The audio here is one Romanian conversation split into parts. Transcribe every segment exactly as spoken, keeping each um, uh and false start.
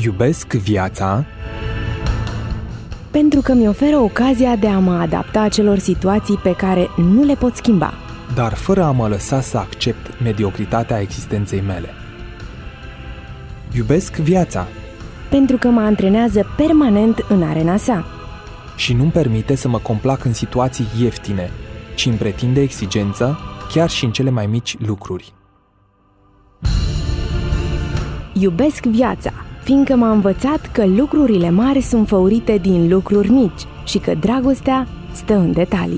Iubesc viața pentru că mi oferă ocazia de a mă adapta acelor situații pe care nu le pot schimba, dar fără a mă lăsa să accept mediocritatea existenței mele. Iubesc viața pentru că mă antrenează permanent în arena sa și nu-mi permite să mă complac în situații ieftine, ci îmi pretinde exigență chiar și în cele mai mici lucruri. Iubesc viața, fiindcă m-a învățat că lucrurile mari sunt făurite din lucruri mici și că dragostea stă în detalii.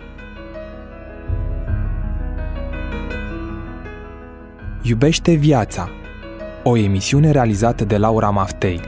Iubește viața, o emisiune realizată de Laura Maftei.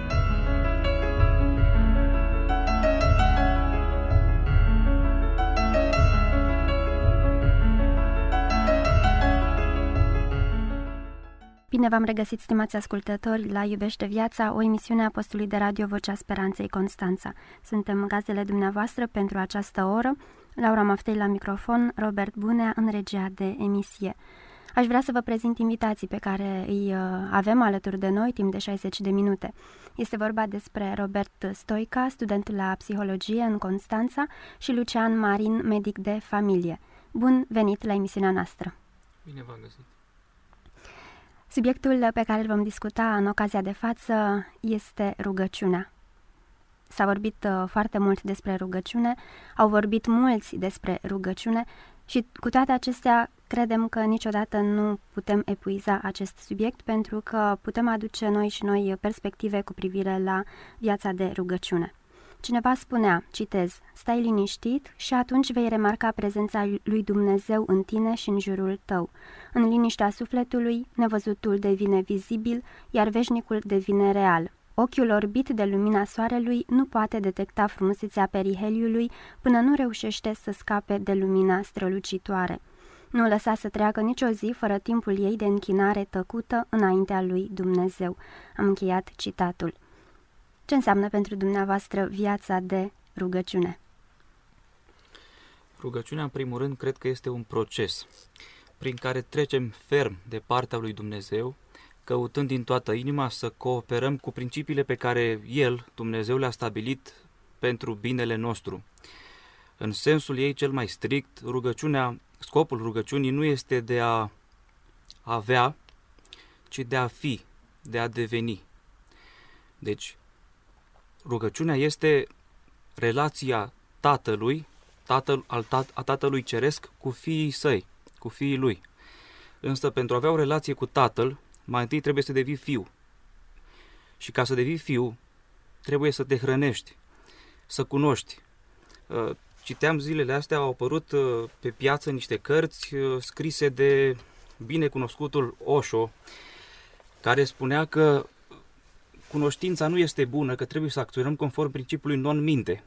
Bine v-am regăsit, stimați ascultători, la Iubește Viața, o emisiune a postului de radio Vocea Speranței Constanța. Suntem gazdele dumneavoastră pentru această oră, Laura Maftei la microfon, Robert Bunea în regia de emisie. Aș vrea să vă prezint invitații pe care îi avem alături de noi timp de șaizeci de minute. Este vorba despre Robert Stoica, student la psihologie în Constanța, și Lucian Marin, medic de familie. Bun venit la emisiunea noastră! Bine v-am găsit! Subiectul pe care îl vom discuta în ocazia de față este rugăciunea. S-a vorbit uh, foarte mult despre rugăciune, au vorbit mulți despre rugăciune și cu toate acestea credem că niciodată nu putem epuiza acest subiect, pentru că putem aduce noi și noi perspective cu privire la viața de rugăciune. Cineva spunea, citez, stai liniștit și atunci vei remarca prezența lui Dumnezeu în tine și în jurul tău. În liniștea sufletului, nevăzutul devine vizibil, iar veșnicul devine real. Ochiul orbit de lumina soarelui nu poate detecta frumusețea periheliului până nu reușește să scape de lumina strălucitoare. Nu lăsa să treacă nicio zi fără timpul ei de închinare tăcută înaintea lui Dumnezeu. Am încheiat citatul. Ce înseamnă pentru dumneavoastră viața de rugăciune? Rugăciunea, în primul rând, cred că este un proces prin care trecem ferm de partea lui Dumnezeu, căutând din toată inima să cooperăm cu principiile pe care El, Dumnezeu, le-a stabilit pentru binele nostru. În sensul ei cel mai strict, rugăciunea, scopul rugăciunii nu este de a avea, ci de a fi, de a deveni. Deci, rugăciunea este relația tatălui, tatăl, al tat, a tatălui ceresc cu fiii săi, cu fiii lui. Însă pentru a avea o relație cu tatăl, mai întâi trebuie să devii fiu. Și ca să devii fiu, trebuie să te hrănești, să cunoști. Citeam zilele astea, au apărut pe piață niște cărți scrise de binecunoscutul Osho, care spunea că cunoștința nu este bună, că trebuie să acționăm conform principiului non-minte.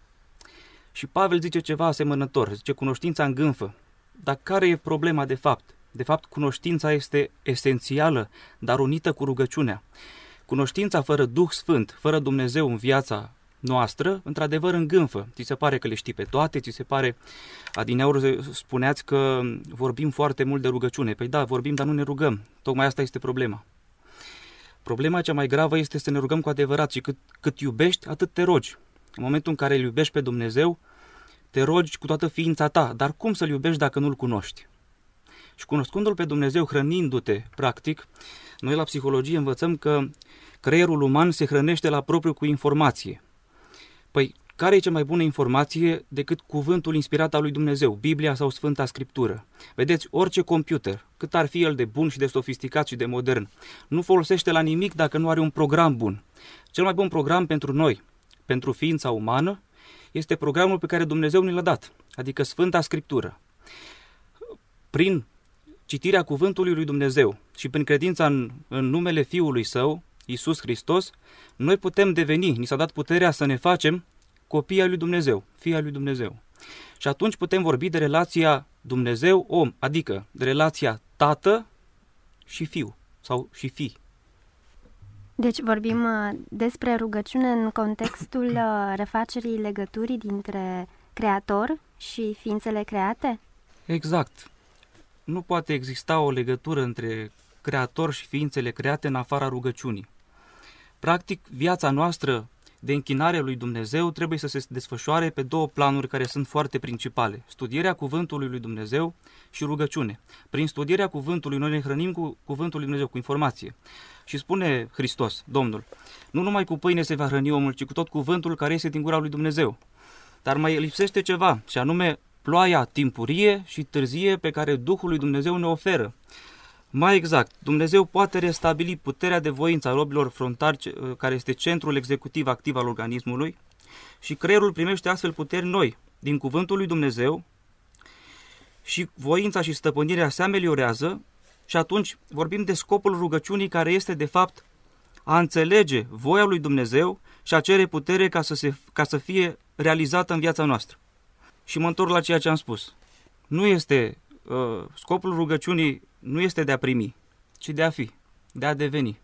Și Pavel zice ceva asemănător, zice cunoștința îngânfă. Dar care e problema de fapt? De fapt, cunoștința este esențială, dar unită cu rugăciunea. Cunoștința fără Duh Sfânt, fără Dumnezeu în viața noastră, într-adevăr îngânfă. Ți se pare că le știi pe toate, ți se pare... Adineauri spuneați că vorbim foarte mult de rugăciune. Păi da, vorbim, dar nu ne rugăm. Tocmai asta este problema. Problema cea mai gravă este să ne rugăm cu adevărat și cât, cât iubești, atât te rogi. În momentul în care îl iubești pe Dumnezeu, te rogi cu toată ființa ta, dar cum să-L iubești dacă nu-L cunoști? Și cunoscându-L pe Dumnezeu, hrănindu-te, practic, noi la psihologie învățăm că creierul uman se hrănește la propriu cu informație. Păi, care e cea mai bună informație decât cuvântul inspirat al lui Dumnezeu, Biblia sau Sfânta Scriptură? Vedeți, orice computer, cât ar fi el de bun și de sofisticat și de modern, nu folosește la nimic dacă nu are un program bun. Cel mai bun program pentru noi, pentru ființa umană, este programul pe care Dumnezeu ne l-a dat, adică Sfânta Scriptură. Prin citirea cuvântului lui Dumnezeu și prin credința în, în numele Fiului Său, Iisus Hristos, noi putem deveni, ni s-a dat puterea să ne facem copii ai lui Dumnezeu, fii ai lui Dumnezeu. Și atunci putem vorbi de relația Dumnezeu-om, adică de relația tată și fiu, sau și fi. Deci vorbim despre rugăciune în contextul refacerii legăturii dintre Creator și ființele create? Exact. Nu poate exista o legătură între Creator și ființele create în afara rugăciunii. Practic, viața noastră de închinare lui Dumnezeu trebuie să se desfășoare pe două planuri care sunt foarte principale. Studierea cuvântului lui Dumnezeu și rugăciune. Prin studierea cuvântului noi ne hrănim cu cuvântul lui Dumnezeu, cu informație. Și spune Hristos, Domnul, nu numai cu pâine se va hrăni omul, ci cu tot cuvântul care iese din gura lui Dumnezeu. Dar mai lipsește ceva, și anume ploaia timpurie și târzie pe care Duhul lui Dumnezeu ne oferă. Mai exact, Dumnezeu poate restabili puterea de voință a lobilor frontali, care este centrul executiv activ al organismului, și creierul primește astfel puteri noi din cuvântul lui Dumnezeu și voința și stăpânirea se ameliorează și atunci vorbim de scopul rugăciunii, care este de fapt a înțelege voia lui Dumnezeu și a cere putere ca să, se, ca să fie realizată în viața noastră. Și mă întorc la ceea ce am spus. Nu este, uh, scopul rugăciunii nu este de a primi, ci de a fi, de a deveni.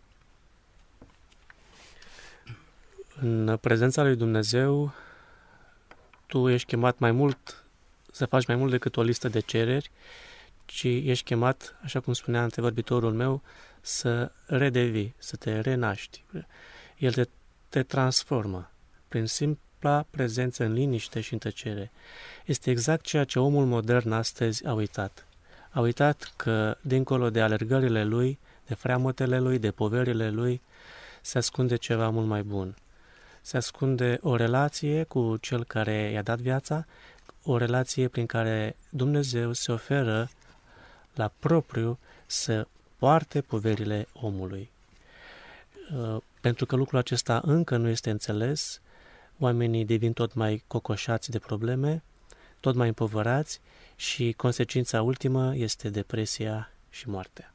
În prezența lui Dumnezeu, tu ești chemat mai mult, să faci mai mult decât o listă de cereri, ci ești chemat, așa cum spunea antevorbitorul meu, să redevii, să te renaști. El te, te transformă prin simpla prezență în liniște și în tăcere. Este exact ceea ce omul modern astăzi a uitat. A uitat că, dincolo de alergările lui, de freamătele lui, de poverile lui, se ascunde ceva mult mai bun. Se ascunde o relație cu cel care i-a dat viața, o relație prin care Dumnezeu se oferă la propriu să poarte poverile omului. Pentru că lucrul acesta încă nu este înțeles, oamenii devin tot mai cocoșați de probleme, tot mai împovărați și consecința ultimă este depresia și moartea.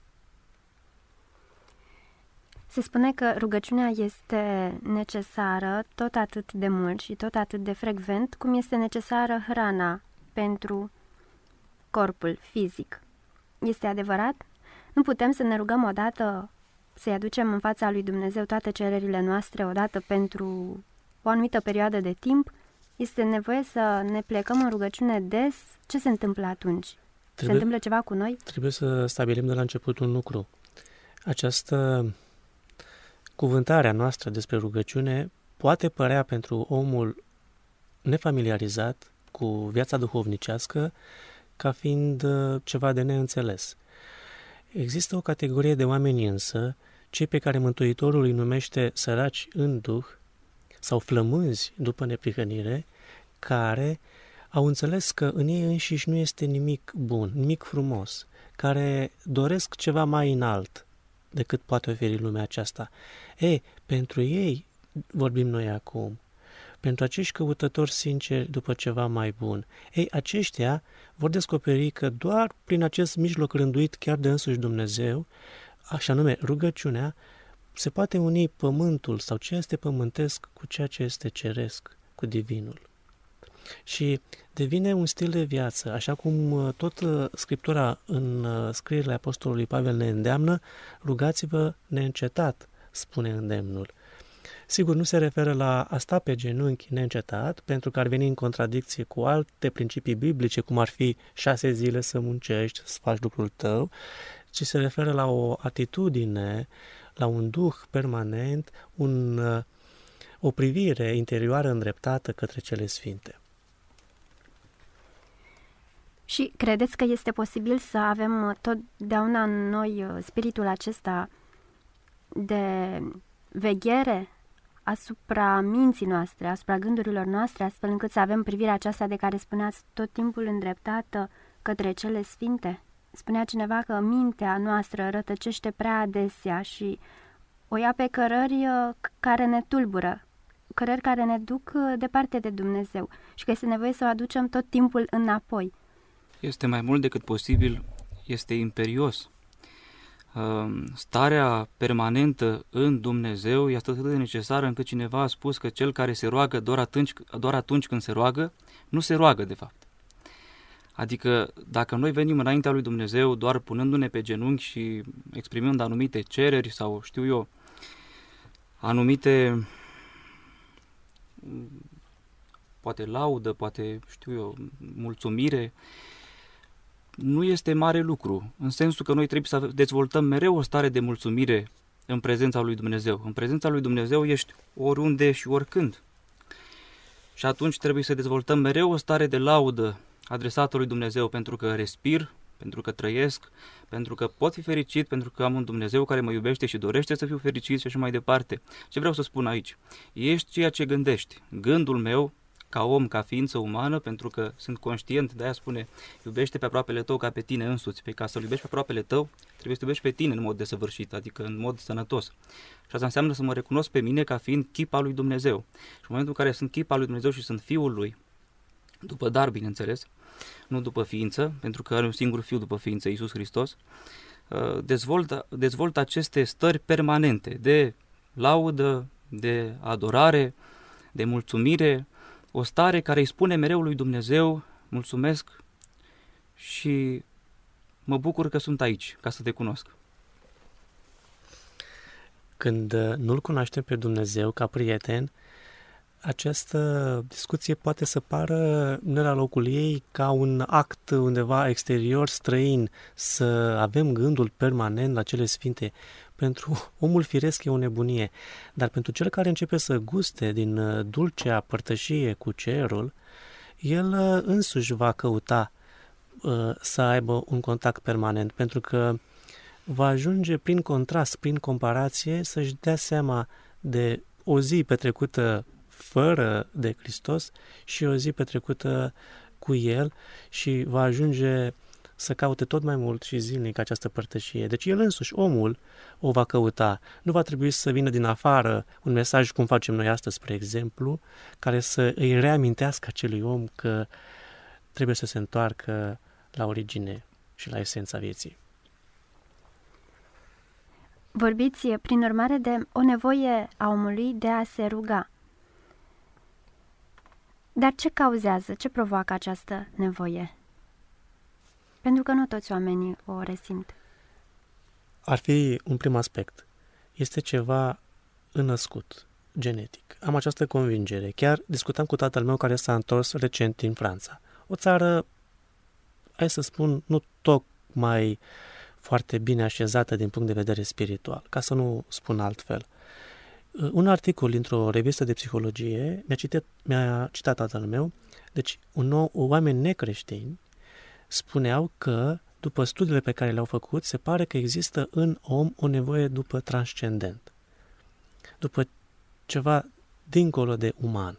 Se spune că rugăciunea este necesară tot atât de mult și tot atât de frecvent cum este necesară hrana pentru corpul fizic. Este adevărat? Nu putem să ne rugăm odată, să-i aducem în fața lui Dumnezeu toate cererile noastre odată pentru o anumită perioadă de timp? Este nevoie să ne plecăm în rugăciune des? Ce se întâmplă atunci? Trebuie, se întâmplă ceva cu noi? Trebuie să stabilim de la început un lucru. Această cuvântarea noastră despre rugăciune poate părea pentru omul nefamiliarizat cu viața duhovnicească ca fiind ceva de neînțeles. Există o categorie de oameni însă, cei pe care Mântuitorul îi numește săraci în duh sau flămânzi după neprihănire, care au înțeles că în ei înșiși nu este nimic bun, nimic frumos, care doresc ceva mai înalt decât poate oferi lumea aceasta. Ei, pentru ei vorbim noi acum, pentru acești căutători sinceri după ceva mai bun. Ei, aceștia vor descoperi că doar prin acest mijloc rânduit chiar de însuși Dumnezeu, așa nume rugăciunea, se poate uni pământul sau ceea ce este pământesc cu ceea ce este ceresc, cu divinul. Și devine un stil de viață, așa cum tot Scriptura în scrierile Apostolului Pavel ne îndeamnă, rugați-vă neîncetat, spune îndemnul. Sigur, nu se referă la a sta pe genunchi neîncetat, pentru că ar veni în contradicție cu alte principii biblice, cum ar fi șase zile să muncești, să faci lucrul tău, ci se referă la o atitudine, la un duh permanent, un, o privire interioară îndreptată către cele sfinte. Și credeți că este posibil să avem totdeauna în noi spiritul acesta de veghere asupra minții noastre, asupra gândurilor noastre, astfel încât să avem privirea aceasta de care spuneați tot timpul îndreptată către cele sfinte? Spunea cineva că mintea noastră rătăcește prea adesea și o ia pe cărări care ne tulbură, cărări care ne duc departe de Dumnezeu și că este nevoie să o aducem tot timpul înapoi. Este mai mult decât posibil, este imperios. Starea permanentă în Dumnezeu este atât de necesară încât cineva a spus că cel care se roagă doar atunci, doar atunci când se roagă, nu se roagă de fapt. Adică dacă noi venim înaintea lui Dumnezeu doar punându-ne pe genunchi și exprimând anumite cereri sau știu eu, anumite poate laudă, poate știu eu, mulțumire, nu este mare lucru, în sensul că noi trebuie să dezvoltăm mereu o stare de mulțumire în prezența lui Dumnezeu. În prezența lui Dumnezeu ești oriunde și oricând. Și atunci trebuie să dezvoltăm mereu o stare de laudă adresată lui Dumnezeu, pentru că respir, pentru că trăiesc, pentru că pot fi fericit, pentru că am un Dumnezeu care mă iubește și dorește să fiu fericit și așa mai departe. Ce vreau să spun aici? Ești ceea ce gândești. Gândul meu, ca om, ca ființă umană, pentru că sunt conștient, de-aia spune, iubește pe aproapele tău ca pe tine însuți. Pe ca să-l iubești pe aproapele tău, trebuie să iubești pe tine în mod desăvârșit, adică în mod sănătos. Și asta înseamnă să mă recunosc pe mine ca fiind chip al lui Dumnezeu. Și în momentul în care sunt chip al lui Dumnezeu și sunt fiul lui, după dar, bineînțeles, nu după ființă, pentru că are un singur fiu după ființă, Iisus Hristos, dezvoltă, dezvoltă aceste stări permanente de laudă, de adorare, de mulțumire, o stare care îi spune mereu lui Dumnezeu, mulțumesc și mă bucur că sunt aici, ca să te cunosc. Când nu-L cunoaștem pe Dumnezeu ca prieten, această discuție poate să pară ne la locul ei ca un act undeva exterior, străin, să avem gândul permanent la cele sfinte. Pentru omul firesc e o nebunie, dar pentru cel care începe să guste din dulcea părtășie cu cerul, el însuși va căuta uh, să aibă un contact permanent, pentru că va ajunge prin contrast, prin comparație, să-și dea seama de o zi petrecută fără de Hristos și o zi petrecută cu El și va ajunge să caute tot mai mult și zilnic această părtășie. Deci el însuși, omul, o va căuta. Nu va trebui să vină din afară un mesaj, cum facem noi astăzi, spre exemplu, care să îi reamintească acelui om că trebuie să se întoarcă la origine și la esența vieții. Vorbiți, prin urmare, de o nevoie a omului de a se ruga. Dar ce cauzează, ce provoacă această nevoie? Pentru că nu toți oamenii o resimt. Ar fi un prim aspect. Este ceva înnăscut, genetic. Am această convingere. Chiar discutam cu tatăl meu care s-a întors recent din Franța. O țară, hai să spun, nu tocmai foarte bine așezată din punct de vedere spiritual, ca să nu spun altfel. Un articol dintr-o revistă de psihologie mi-a citat, mi-a citat tatăl meu, deci un nou, oameni necreștini spuneau că, după studiile pe care le-au făcut, se pare că există în om o nevoie după transcendent, după ceva dincolo de uman.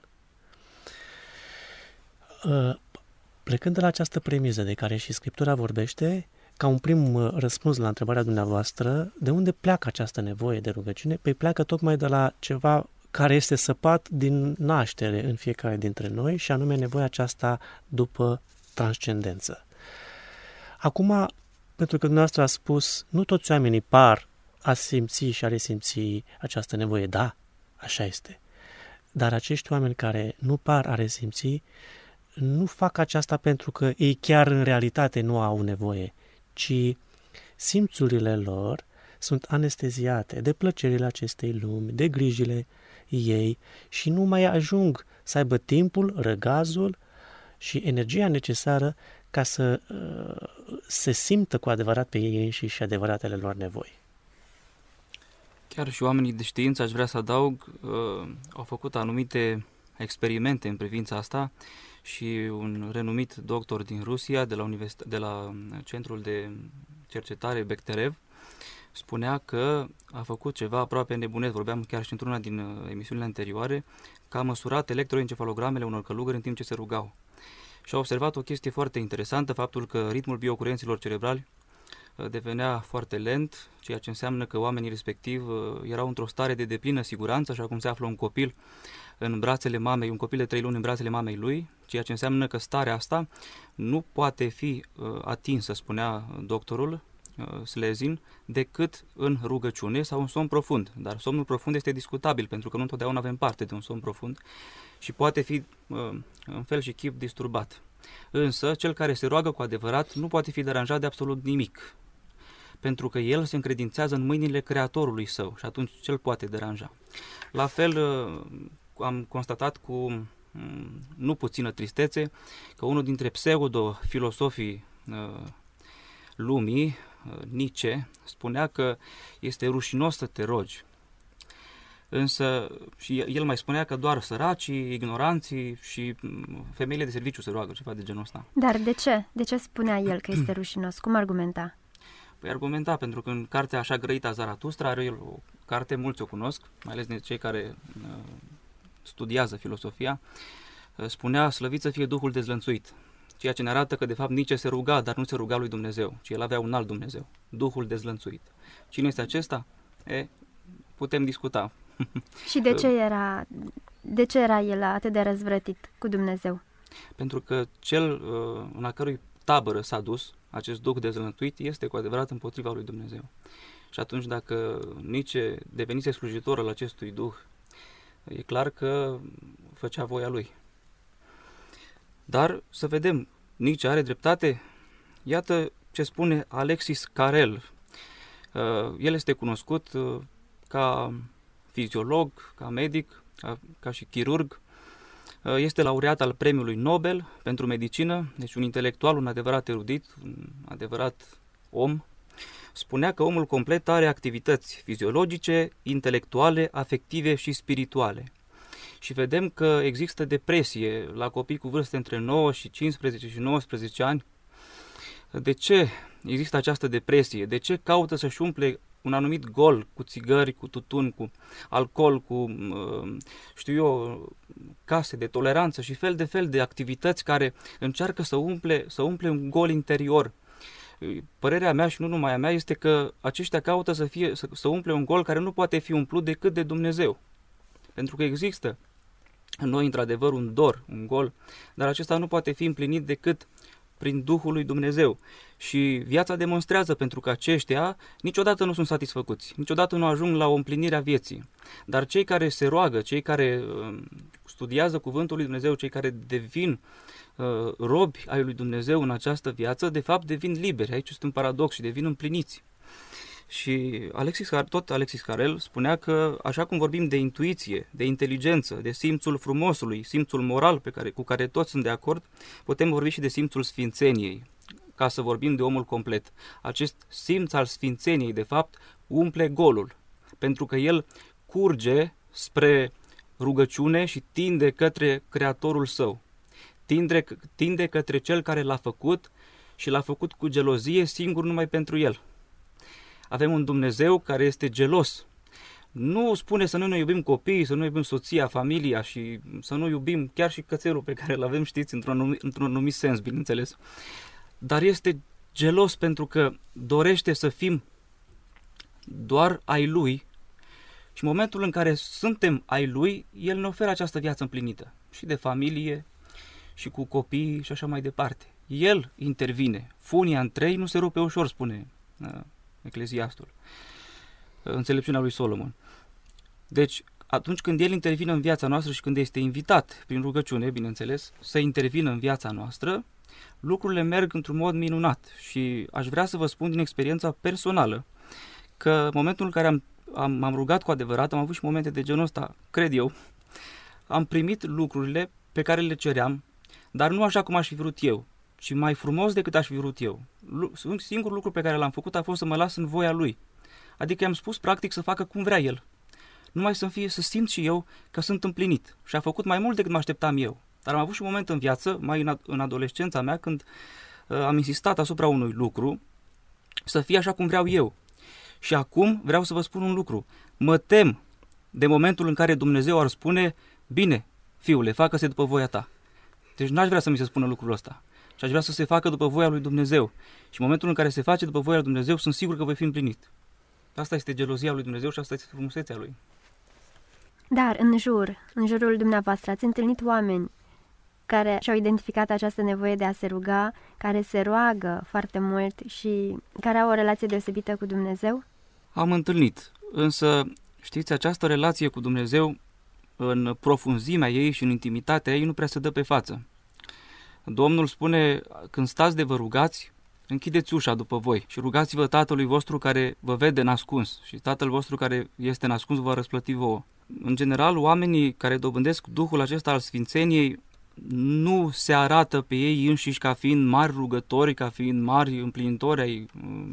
Plecând de la această premiză de care și Scriptura vorbește, ca un prim răspuns la întrebarea dumneavoastră, de unde pleacă această nevoie de rugăciune? Păi pleacă tocmai de la ceva care este săpat din naștere în fiecare dintre noi, și anume nevoia aceasta după transcendență. Acum, pentru că dumneavoastră a spus, nu toți oamenii par a simți și a resimți această nevoie. Da, așa este. Dar acești oameni care nu par a resimți, nu fac aceasta pentru că ei chiar în realitate nu au nevoie, ci simțurile lor sunt anesteziate de plăcerile acestei lumi, de grijile ei și nu mai ajung să aibă timpul, răgazul și energia necesară ca să uh, se simtă cu adevărat pe ei înșiși și adevăratele lor nevoi. Chiar și oamenii de știință, aș vrea să adaug, uh, au făcut anumite experimente în privința asta și un renumit doctor din Rusia, de la, universit- de la Centrul de Cercetare Bechterev, spunea că a făcut ceva aproape nebunesc, vorbeam chiar și într-una din emisiunile anterioare, că a măsurat electroencefalogramele unor călugări în timp ce se rugau. Și a observat o chestie foarte interesantă, faptul că ritmul biocurenților cerebrali devenea foarte lent, ceea ce înseamnă că oamenii respectiv erau într-o stare de deplină siguranță, așa cum se află un copil în brațele mamei, un copil de trei luni în brațele mamei lui, ceea ce înseamnă că starea asta nu poate fi atinsă, spunea doctorul Slezin, decât în rugăciune sau în somn profund. Dar somnul profund este discutabil, pentru că nu întotdeauna avem parte de un somn profund și poate fi în fel și chip disturbat. Însă, cel care se roagă cu adevărat nu poate fi deranjat de absolut nimic, pentru că el se încredințează în mâinile Creatorului său și atunci cel poate deranja. La fel, am constatat cu nu puțină tristețe că unul dintre pseudo-filosofii lumii, Nietzsche spunea că este rușinos să te rogi. Însă și el mai spunea că doar săracii, ignoranții și femeile de serviciu se roagă, ceva de genul ăsta. Dar de ce? De ce spunea el că este rușinos? Cum argumenta? Păi argumenta, pentru că în cartea Așa grăita Zaratustra are el o carte, mulți o cunosc, mai ales de cei care uh, studiază filosofia, uh, spunea: slăvit să fie Duhul dezlănțuit. Ceea ce ne arată că de fapt Nietzsche se ruga, dar nu se ruga lui Dumnezeu, ci el avea un alt Dumnezeu, Duhul dezlănțuit. Cine este acesta? E, putem discuta. Și de ce era, de ce era el atât de răzvrătit cu Dumnezeu? Pentru că cel uh, în a cărui tabără s-a dus, acest duh dezlănțuit, este cu adevărat împotriva lui Dumnezeu. Și atunci dacă Nietzsche devenise slujitor al acestui duh, e clar că făcea voia lui. Dar să vedem, Nietzsche are dreptate? Iată ce spune Alexis Carrel. Uh, el este cunoscut uh, ca fiziolog, ca medic, ca, ca și chirurg. Uh, este laureat al Premiului Nobel pentru medicină, deci un intelectual, un adevărat erudit, un adevărat om. Spunea că omul complet are activități fiziologice, intelectuale, afective și spirituale. Și vedem că există depresie la copii cu vârste între nouă și cincisprezece și nouăsprezece ani. De ce există această depresie? De ce caută să-și umple un anumit gol cu țigări, cu tutun, cu alcool, cu, știu eu, case de toleranță și fel de fel de activități care încearcă să umple, să umple un gol interior? Părerea mea și nu numai a mea este că aceștia caută să, fie, să, să umple un gol care nu poate fi umplut decât de Dumnezeu. Pentru că există în noi, într-adevăr, un dor, un gol, dar acesta nu poate fi împlinit decât prin Duhul lui Dumnezeu. Și viața demonstrează, pentru că aceștia niciodată nu sunt satisfăcuți, niciodată nu ajung la o împlinire a vieții. Dar cei care se roagă, cei care uh, studiază Cuvântul lui Dumnezeu, cei care devin uh, robi ai lui Dumnezeu în această viață, de fapt devin liberi. Aici este un paradox și devin împliniți. Și Alexis, tot Alexis Carrel spunea că așa cum vorbim de intuiție, de inteligență, de simțul frumosului, simțul moral pe care, cu care toți sunt de acord, putem vorbi și de simțul sfințeniei, ca să vorbim de omul complet. Acest simț al sfințeniei, de fapt, umple golul, pentru că el curge spre rugăciune și tinde către Creatorul său, tinde, tinde către Cel care l-a făcut și l-a făcut cu gelozie singur numai pentru el. Avem un Dumnezeu care este gelos. Nu spune să nu ne iubim copiii, să nu iubim soția, familia și să nu iubim chiar și cățelul pe care îl avem, știți, într-un anumit, într-un anumit sens, bineînțeles. Dar este gelos pentru că dorește să fim doar ai Lui și în momentul în care suntem ai Lui, El ne oferă această viață împlinită și de familie și cu copii și așa mai departe. El intervine. Funia în trei nu se rupe ușor, spune uh, Ecleziastul, înțelepciunea lui Solomon. Deci, atunci când El intervine în viața noastră și când este invitat, prin rugăciune, bineînțeles, să intervină în viața noastră, lucrurile merg într-un mod minunat. Și aș vrea să vă spun din experiența personală că în momentul în care am, am, m-am rugat cu adevărat, am avut și momente de genul ăsta, cred eu, am primit lucrurile pe care le ceream, dar nu așa cum aș fi vrut eu, ci mai frumos decât aș fi vrut eu. Singurul lucru pe care l-am făcut a fost să mă las în voia Lui. Adică i-am spus practic să facă cum vrea El. Numai să fie, să simt și eu că sunt împlinit. Și a făcut mai mult decât mă așteptam eu. Dar am avut și un moment în viață, mai în, în adolescența mea, când uh, am insistat asupra unui lucru să fie așa cum vreau eu. Și acum vreau să vă spun un lucru. Mă tem de momentul în care Dumnezeu ar spune: bine, fiule, facă-se după voia ta. Deci n-aș vrea să mi se spună lucrul ăsta. Și aș vrea să se facă după voia lui Dumnezeu. Și în momentul în care se face după voia lui Dumnezeu, sunt sigur că voi fi împlinit. Asta este gelozia lui Dumnezeu și asta este frumusețea Lui. Dar în jur, în jurul dumneavoastră, ați întâlnit oameni care și-au identificat această nevoie de a se ruga, care se roagă foarte mult și care au o relație deosebită cu Dumnezeu? Am întâlnit, însă, știți, această relație cu Dumnezeu, în profunzimea ei și în intimitatea ei, nu prea se dă pe față. Domnul spune: când stați de vă rugați, închideți ușa după voi și rugați-vă Tatălui vostru care vă vede nascuns și Tatăl vostru care este nascuns vă va răsplăti vouă. În general, oamenii care dobândesc Duhul acesta al Sfințeniei nu se arată pe ei înșiși ca fiind mari rugători, ca fiind mari împlinitori ai,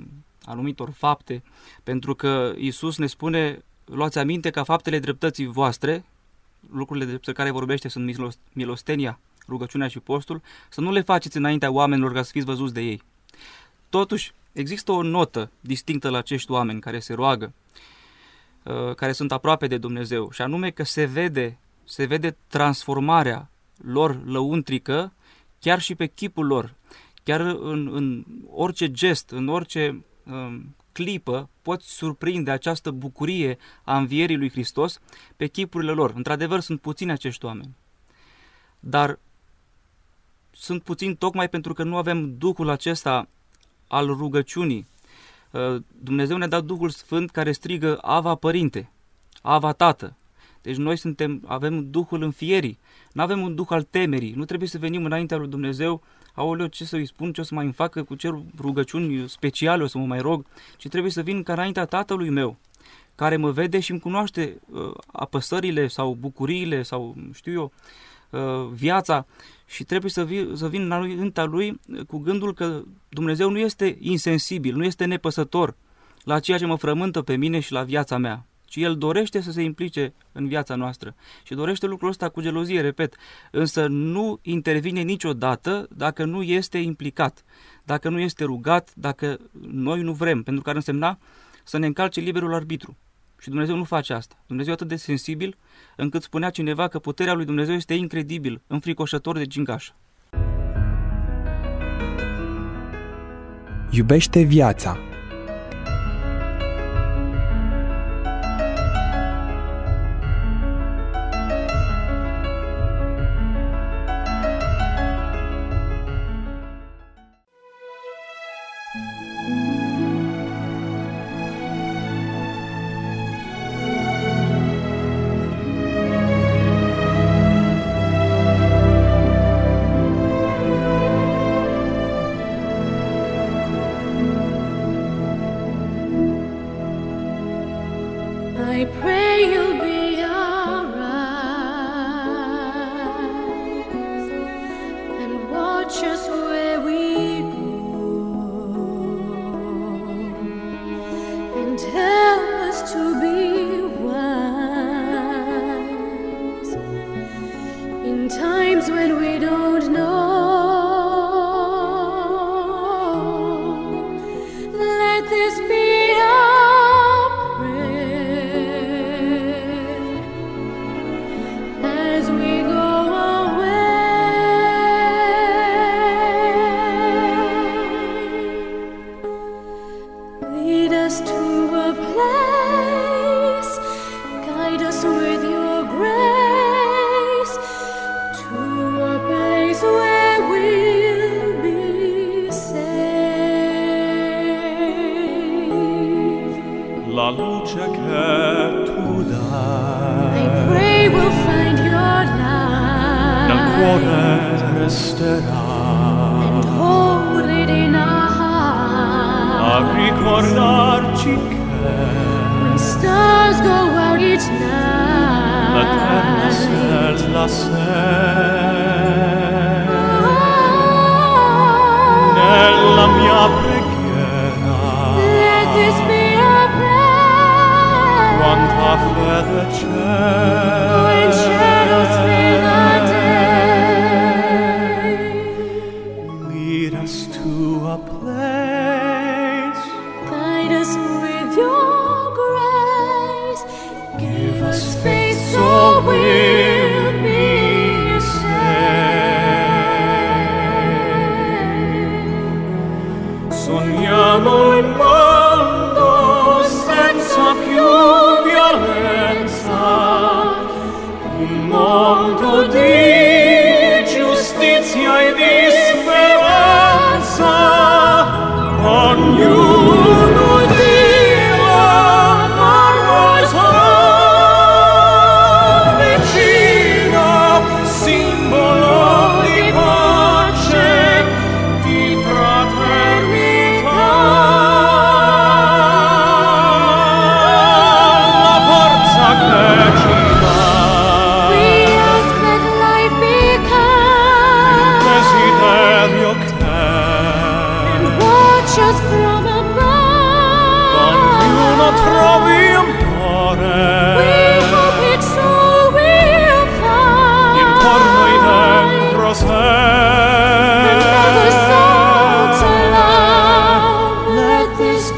anumitor fapte, pentru că Iisus ne spune, luați aminte ca faptele dreptății voastre, lucrurile despre care vorbește sunt milostenia, rugăciunea și postul, să nu le faceți înaintea oamenilor ca să fiți văzuți de ei. Totuși, există o notă distinctă la acești oameni care se roagă, care sunt aproape de Dumnezeu, și anume că se vede, se vede transformarea lor lăuntrică chiar și pe chipul lor. Chiar în, în orice gest, în orice um, clipă, poți surprinde această bucurie a învierii lui Hristos pe chipurile lor. Într-adevăr, sunt puțini acești oameni. Dar sunt puțini tocmai pentru că nu avem Duhul acesta al rugăciunii. Dumnezeu ne-a dat Duhul Sfânt care strigă Ava Părinte, Ava Tată. Deci noi suntem, avem Duhul înfierii, nu avem un Duh al temerii. Nu trebuie să venim înaintea lui Dumnezeu, aoleu, ce să-i spun, ce o să mai îmi facă, cu ce rugăciuni speciale o să mă mai rog, ci trebuie să vin ca înaintea Tatălui meu, care mă vede și îmi cunoaște uh, apăsările sau bucuriile sau, știu eu, uh, viața, și trebuie să, vi, să vin înaintea Lui cu gândul că Dumnezeu nu este insensibil, nu este nepăsător la ceea ce mă frământă pe mine și la viața mea, ci El dorește să se implice în viața noastră și dorește lucrul ăsta cu gelozie, repet, însă nu intervine niciodată dacă nu este implicat, dacă nu este rugat, dacă noi nu vrem, pentru că ar însemna să ne încalce liberul arbitru. Și Dumnezeu nu face asta. Dumnezeu e atât de sensibil încât spunea cineva că puterea lui Dumnezeu este incredibil, înfricoșător de gingașă. Iubește viața. I pray you'll be alright and watch us where we go and tell us to be wise in times when we don't know. Let this be la luce che tu dai. I pray we'll find your light nel cuore resterà and hold it in our heart a ricordarci che when stars go out each night l'eterna stella sei oh, nella mia preghiera. Let this be quanta fede c'è when shadows fill the day. Lead us to a place, Guide us with your grace. Give us faith so we'll be safe. so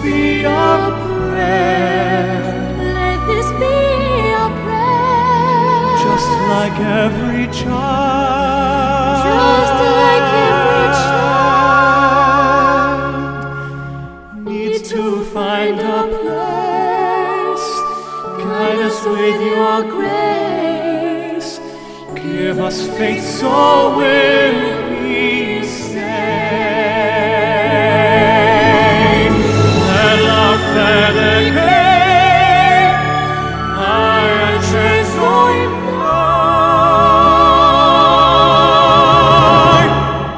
be a prayer, Let this be a prayer. just like every child, Just like every child needs to find a place. Guide us with your grace. Give us faith so we'll be safe. Let love fedegate, aia Gesù in noi.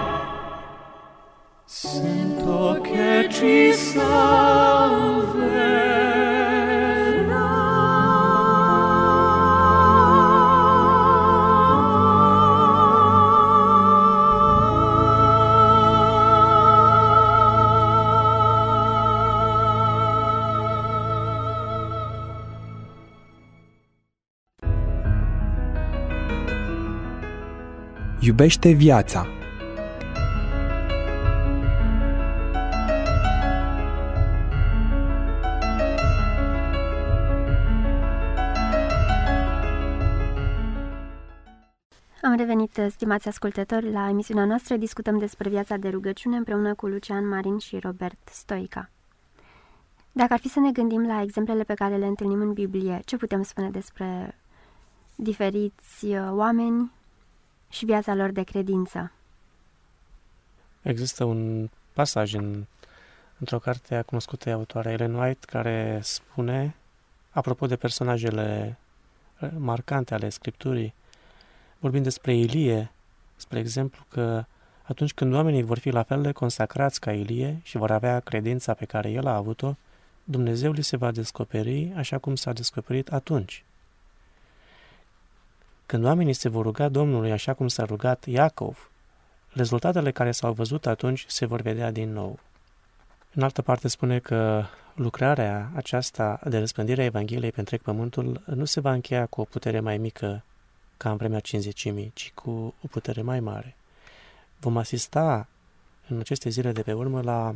Sento che ci Iubește viața. Am revenit, stimați ascultători, la emisiunea noastră. Discutăm despre viața de rugăciune împreună cu Lucian Marin și Robert Stoica. Dacă ar fi să ne gândim la exemplele pe care le întâlnim în Biblie, ce putem spune despre diferiți oameni și viața lor de credință? Există un pasaj în, într-o carte a cunoscută autoare Ellen White care spune, apropo de personajele marcante ale Scripturii, vorbind despre Ilie, spre exemplu, că atunci când oamenii vor fi la fel de consacrați ca Ilie și vor avea credința pe care el a avut-o, Dumnezeu li se va descoperi așa cum s-a descoperit atunci. Când oamenii se vor ruga Domnului așa cum s-a rugat Iacov, rezultatele care s-au văzut atunci se vor vedea din nou. În altă parte spune că lucrarea aceasta de răspândire a Evangheliei pe întreg pământul nu se va încheia cu o putere mai mică ca în vremea cincizecimii, ci cu o putere mai mare. Vom asista în aceste zile de pe urmă la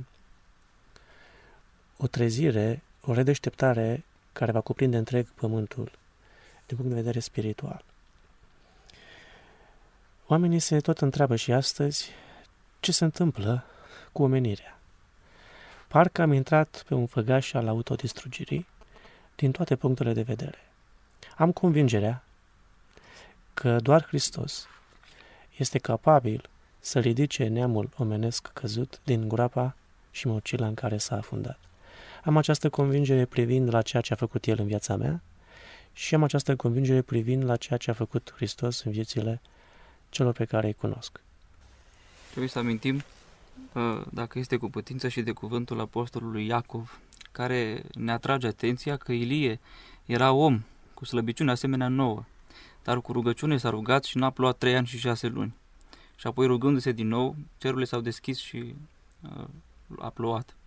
o trezire, o redeșteptare care va cuprinde întreg pământul din punct de vedere spiritual. Oamenii se tot întreabă și astăzi ce se întâmplă cu omenirea. Parcă am intrat pe un făgaș al autodistrugirii din toate punctele de vedere. Am convingerea că doar Hristos este capabil să ridice neamul omenesc căzut din groapa și mocila în care s-a afundat. Am această convingere privind la ceea ce a făcut El în viața mea și am această convingere privind la ceea ce a făcut Hristos în viețile celor pe care îi cunosc. Trebuie să amintim, dacă este cu putință, și de cuvântul apostolului Iacov, care ne atrage atenția că Ilie era om cu slăbiciune asemenea nouă, dar cu rugăciune s-a rugat și n-a plouat trei ani și șase luni. Și apoi, rugându-se din nou, cerurile s-au deschis și uh, a plouat.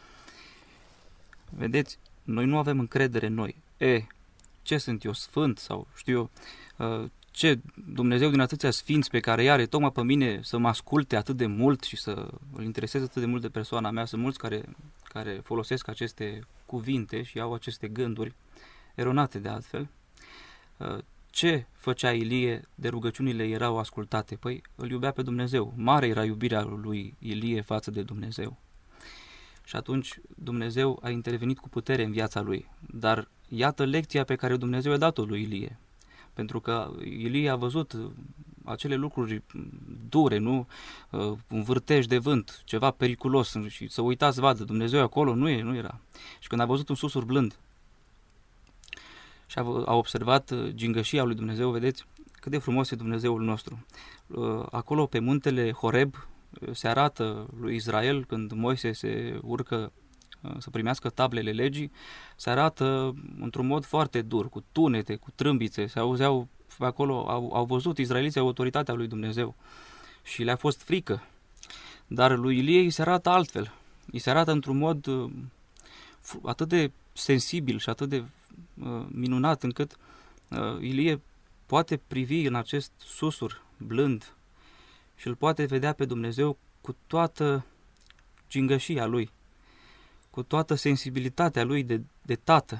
Vedeți, noi nu avem încredere în noi. E, ce sunt eu, sfânt? Sau știu eu, uh, ce Dumnezeu din atâția sfinți pe care i-are tocmai pe mine să mă asculte atât de mult și să îl intereseze atât de mult de persoana mea. Sunt mulți care, care folosesc aceste cuvinte și au aceste gânduri, eronate de altfel. Uh, Ce făcea Ilie de rugăciunile erau ascultate? Păi îl iubea pe Dumnezeu. Mare era iubirea lui Ilie față de Dumnezeu. Și atunci Dumnezeu a intervenit cu putere în viața lui. Dar iată lecția pe care Dumnezeu a dat-o lui Ilie. Pentru că Ilie a văzut acele lucruri dure, nu? Un vârtej de vânt, ceva periculos, și să uitați, vadă, Dumnezeu acolo, nu, e, nu era. Și când a văzut un susur blând și a, a observat gingășia lui Dumnezeu, vedeți cât de frumos e Dumnezeul nostru. Acolo pe muntele Horeb se arată lui Israel, când Moise se urcă să primească tablele legii, se arată într-un mod foarte dur, cu tunete, cu trâmbițe, se auzeau acolo, au, au văzut israeliții autoritatea lui Dumnezeu și le-a fost frică. Dar lui Ilie îi se arată altfel, îi se arată într-un mod uh, atât de sensibil și atât de uh, minunat, încât uh, Ilie poate privi în acest susur blând și îl poate vedea pe Dumnezeu cu toată gingășia lui, cu toată sensibilitatea lui de, de tată.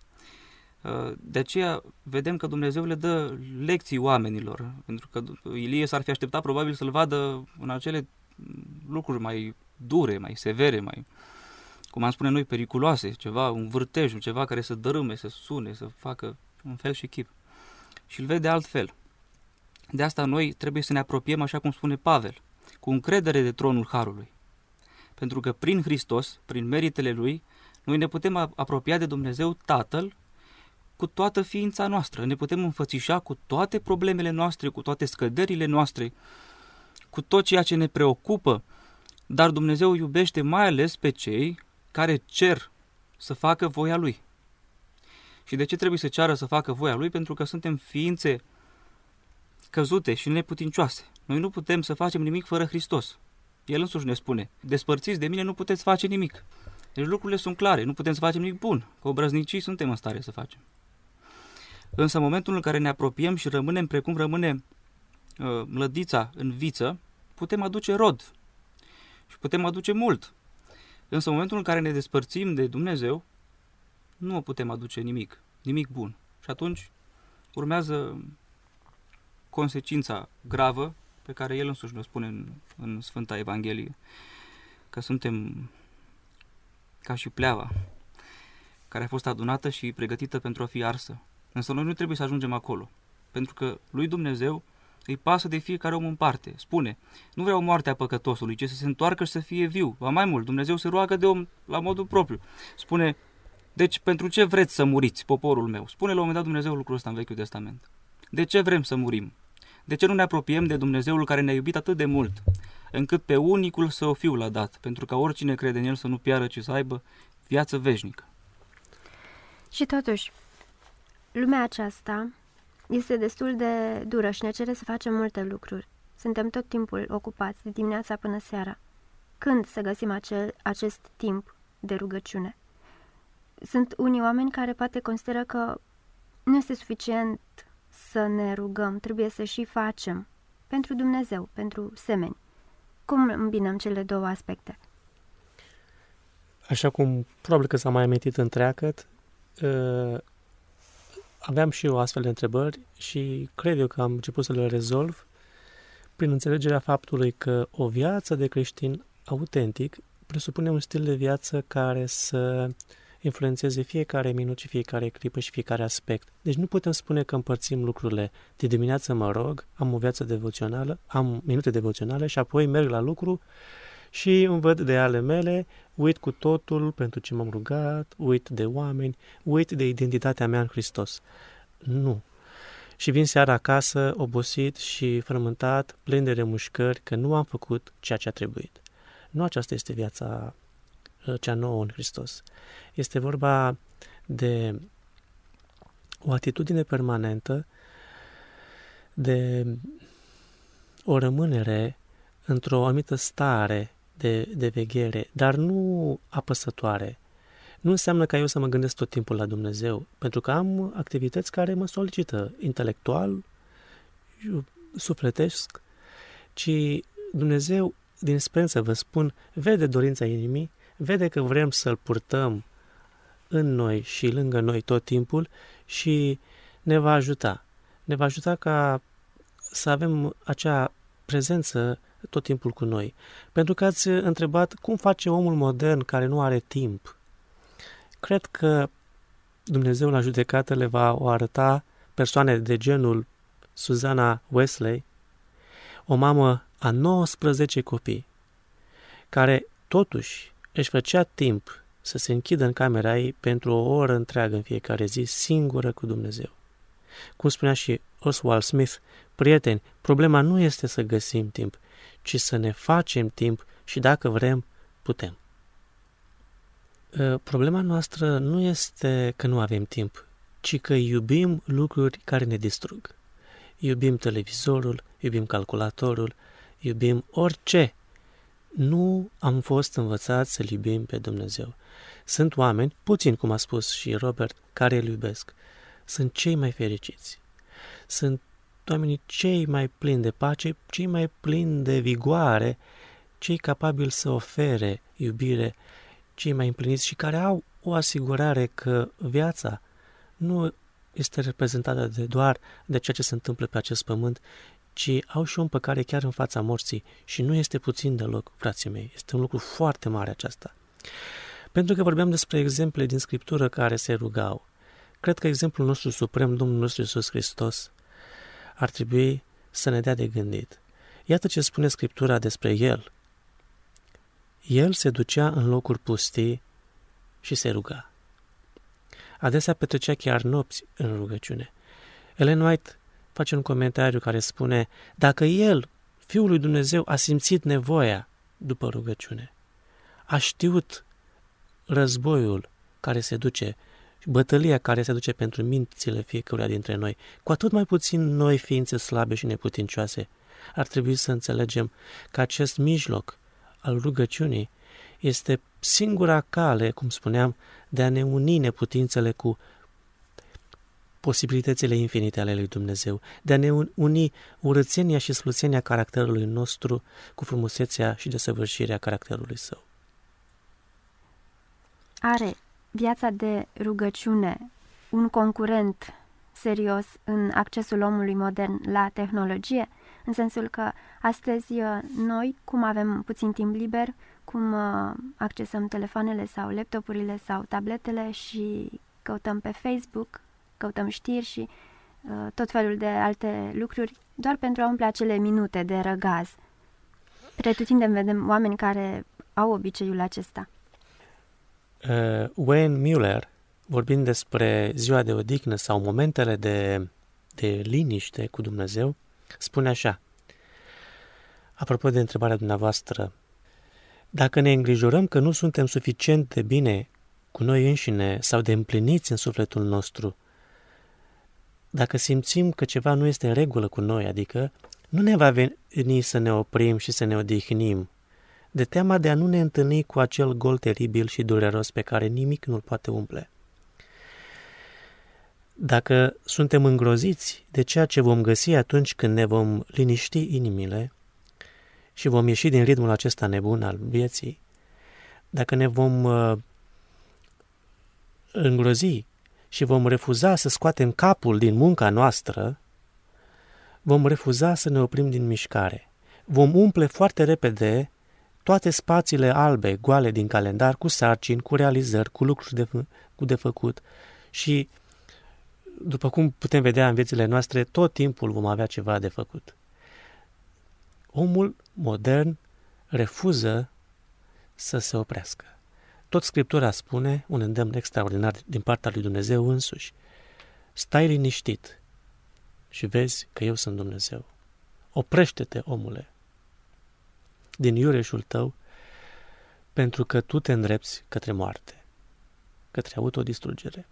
De aceea vedem că Dumnezeu le dă lecții oamenilor, pentru că Ilie s-ar fi așteptat probabil să-l vadă în acele lucruri mai dure, mai severe, mai, cum am spune noi, periculoase, ceva, un vârtej, ceva care să dărâme, să sune, să facă un fel și chip. Și îl vede altfel. De asta noi trebuie să ne apropiem, așa cum spune Pavel, cu încredere de tronul Harului. Pentru că prin Hristos, prin meritele Lui, noi ne putem apropia de Dumnezeu Tatăl cu toată ființa noastră. Ne putem înfățișa cu toate problemele noastre, cu toate scăderile noastre, cu tot ceea ce ne preocupă, dar Dumnezeu iubește mai ales pe cei care cer să facă voia Lui. Și de ce trebuie să ceară să facă voia Lui? Pentru că suntem ființe căzute și neputincioase. Noi nu putem să facem nimic fără Hristos. El însuși ne spune, despărțiți de mine nu puteți face nimic. Deci lucrurile sunt clare, nu putem să facem nimic bun, că obrăznicii suntem în stare să facem. Însă în momentul în care ne apropiem și rămânem precum rămâne uh, mlădița în viță, putem aduce rod și putem aduce mult. Însă în momentul în care ne despărțim de Dumnezeu, nu putem aduce nimic, nimic bun. Și atunci urmează consecința gravă pe care El însuși ne spune în, în Sfânta Evanghelie, că suntem ca și pleava care a fost adunată și pregătită pentru a fi arsă. Însă noi nu trebuie să ajungem acolo, pentru că lui Dumnezeu îi pasă de fiecare om în parte. Spune, nu vreau moartea păcătosului, ci să se întoarcă și să fie viu. Va mai mult, Dumnezeu se roagă de om la modul propriu. Spune, deci pentru ce vreți să muriți, poporul meu? Spune la un moment dat Dumnezeu lucrul ăsta în Vechiul Testament. De ce vrem să murim? De ce nu ne apropiem de Dumnezeul care ne-a iubit atât de mult, încât pe unicul Său Fiu l-a dat, pentru ca oricine crede în El să nu piară, ci să aibă viață veșnică? Și totuși, lumea aceasta este destul de dură și ne cere să facem multe lucruri. Suntem tot timpul ocupați, de dimineața până seara. Când să găsim acel, acest timp de rugăciune? Sunt unii oameni care poate consideră că nu este suficient să ne rugăm, trebuie să și facem pentru Dumnezeu, pentru semeni. Cum îmbinăm cele două aspecte? Așa cum probabil că s-a mai amintit întreagăt, uh, aveam și eu astfel de întrebări și cred eu că am început să le rezolv prin înțelegerea faptului că o viață de creștin autentic presupune un stil de viață care să influențeze fiecare minut și fiecare clipă și fiecare aspect. Deci nu putem spune că împărțim lucrurile. De dimineață mă rog, am o viață devoțională, am minute devoționale și apoi merg la lucru și îmi văd de ale mele, uit cu totul pentru ce m-am rugat, uit de oameni, uit de identitatea mea în Hristos. Nu. Și vin seara acasă, obosit și frământat, plin de remușcări, că nu am făcut ceea ce a trebuit. Nu aceasta este viața cea nouă în Hristos. Este vorba de o atitudine permanentă, de o rămânere într-o anumită stare de, de veghere, dar nu apăsătoare. Nu înseamnă ca eu să mă gândesc tot timpul la Dumnezeu, pentru că am activități care mă solicită intelectual, sufletesc, ci Dumnezeu, din experiență vă spun, vede dorința inimii, vede că vrem să-L purtăm în noi și lângă noi tot timpul și ne va ajuta. Ne va ajuta ca să avem acea prezență tot timpul cu noi. Pentru că ați întrebat cum face omul modern care nu are timp. Cred că Dumnezeu la judecată le va o arăta persoane de genul Susanna Wesley, o mamă a nouăsprezece copii, care totuși își făcea timp să se închidă în camera ei pentru o oră întreagă în fiecare zi, singură cu Dumnezeu. Cum spunea și Oswald Smith, prieteni, problema nu este să găsim timp, ci să ne facem timp și dacă vrem, putem. Problema noastră nu este că nu avem timp, ci că iubim lucruri care ne distrug. Iubim televizorul, iubim calculatorul, iubim orice. Nu am fost învățați să-L iubim pe Dumnezeu. Sunt oameni, puțin cum a spus și Robert, care îl iubesc. Sunt cei mai fericiți. Sunt oamenii cei mai plini de pace, cei mai plini de vigoare, cei capabili să ofere iubire cei mai împliniți și care au o asigurare că viața nu este reprezentată de doar de ceea ce se întâmplă pe acest pământ, ci au și o împăcare chiar în fața morții și nu este puțin deloc, frații mei, este un lucru foarte mare aceasta. Pentru că vorbeam despre exemple din Scriptură care se rugau, cred că exemplul nostru suprem, Domnul nostru Iisus Hristos, ar trebui să ne dea de gândit. Iată ce spune Scriptura despre El. El se ducea în locuri pustii și se ruga. Adesea petrecea chiar nopți în rugăciune. Ellen White face un comentariu care spune: dacă El, Fiul lui Dumnezeu, a simțit nevoia după rugăciune, a știut războiul care se duce, bătălia care se duce pentru mințile fiecăruia dintre noi, cu atât mai puțin noi, ființe slabe și neputincioase, ar trebui să înțelegem că acest mijloc al rugăciunii este singura cale, cum spuneam, de a ne uni neputințele cu posibilitățile infinite ale lui Dumnezeu, de a ne uni urățenia și sluțenia caracterului nostru cu frumusețea și desăvârșirea caracterului său. Are viața de rugăciune un concurent serios în accesul omului modern la tehnologie? În sensul că astăzi noi, cum avem puțin timp liber, cum accesăm telefoanele sau laptopurile sau tabletele și căutăm pe Facebook, căutăm știri și uh, tot felul de alte lucruri, doar pentru a umple acele minute de răgaz. Pretutindem vedem oameni care au obiceiul acesta. Uh, Wayne Muller, vorbind despre ziua de odihnă sau momentele de, de liniște cu Dumnezeu, spune așa: apropo de întrebarea dumneavoastră, dacă ne îngrijorăm că nu suntem suficient de bine cu noi înșine sau de împliniți în sufletul nostru, dacă simțim că ceva nu este în regulă cu noi, adică nu ne va veni să ne oprim și să ne odihnim, de teama de a nu ne întâlni cu acel gol teribil și dureros pe care nimic nu-l poate umple. Dacă suntem îngroziți de ceea ce vom găsi atunci când ne vom liniști inimile și vom ieși din ritmul acesta nebun al vieții, dacă ne vom uh, îngrozi și vom refuza să scoatem capul din munca noastră, vom refuza să ne oprim din mișcare. Vom umple foarte repede toate spațiile albe, goale din calendar, cu sarcini, cu realizări, cu lucruri de, f- cu de făcut și, după cum putem vedea în viețile noastre, tot timpul vom avea ceva de făcut. Omul modern refuză să se oprească. Tot Scriptura spune, un îndemn extraordinar din partea lui Dumnezeu însuși: stai liniștit și vezi că eu sunt Dumnezeu. Oprește-te, omule, din iureșul tău, pentru că tu te îndrepți către moarte, către autodistrugere.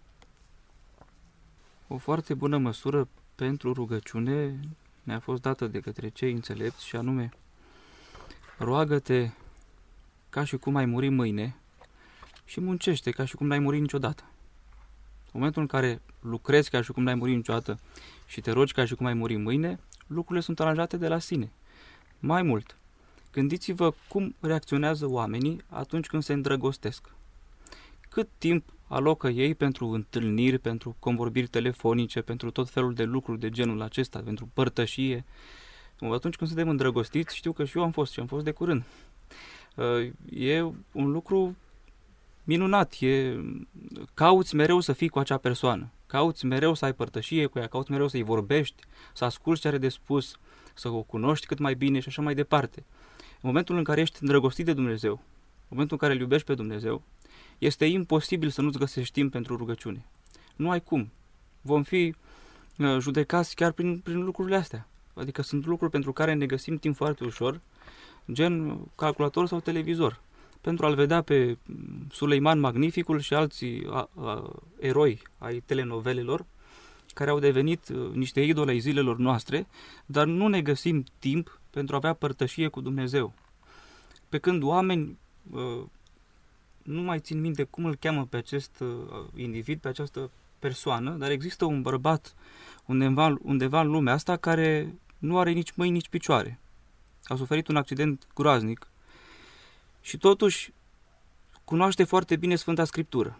O foarte bună măsură pentru rugăciune ne-a fost dată de către cei înțelepți și anume: roagă-te ca și cum ai muri mâine și muncește ca și cum n-ai muri niciodată. În momentul în care lucrezi ca și cum n-ai muri niciodată și te rogi ca și cum ai muri mâine, lucrurile sunt aranjate de la sine. Mai mult, gândiți-vă cum reacționează oamenii atunci când se îndrăgostesc. Cât timp alocă ei pentru întâlniri, pentru convorbiri telefonice, pentru tot felul de lucruri de genul acesta, pentru părtășie. Atunci când suntem îndrăgostiți, știu că și eu am fost și am fost de curând. E un lucru minunat, e, cauți mereu să fii cu acea persoană, cauți mereu să ai părtășie cu ea, cauți mereu să-i vorbești, să asculți ce are de spus, să o cunoști cât mai bine și așa mai departe. În momentul în care ești îndrăgostit de Dumnezeu, în momentul în care îl iubești pe Dumnezeu, este imposibil să nu-ți găsești timp pentru rugăciune. Nu ai cum. Vom fi uh, judecați chiar prin, prin lucrurile astea. Adică sunt lucruri pentru care ne găsim timp foarte ușor, gen calculator sau televizor, pentru a-l vedea pe Suleiman Magnificul și alții a, a, eroi ai telenovelelor, care au devenit uh, niște idoli ai zilelor noastre, dar nu ne găsim timp pentru a avea părtășie cu Dumnezeu. Pe când oameni, uh, nu mai țin minte cum îl cheamă pe acest uh, individ, pe această persoană, dar există un bărbat undeva, undeva în lumea asta care nu are nici mâini, nici picioare. A suferit un accident groaznic și totuși cunoaște foarte bine Sfânta Scriptură.